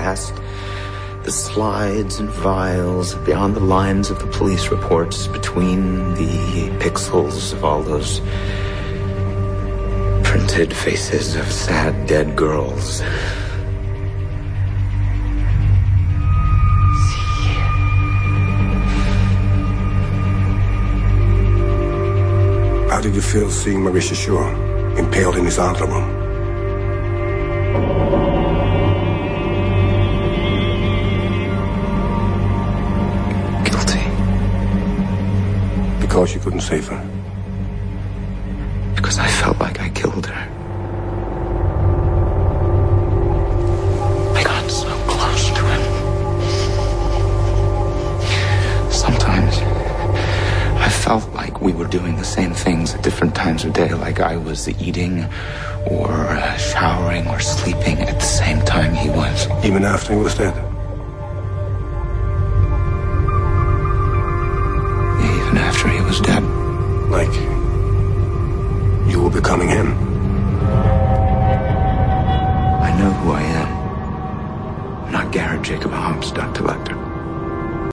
past the slides and vials, beyond the lines of the police reports, between the pixels of all those printed faces of sad dead girls. How did you feel seeing Marisha Shaw impaled in his auto room? Guilty. Because you couldn't save her? Because I felt like I killed her. I got so close to him. Sometimes I felt like we were doing the same things at different times of day, like I was eating or showering or sleeping at the same time he was. Even after he was dead? Even after he was dead. Like you were becoming him? I know who I am. I'm not Garrett Jacob Hobbs, Dr. Light.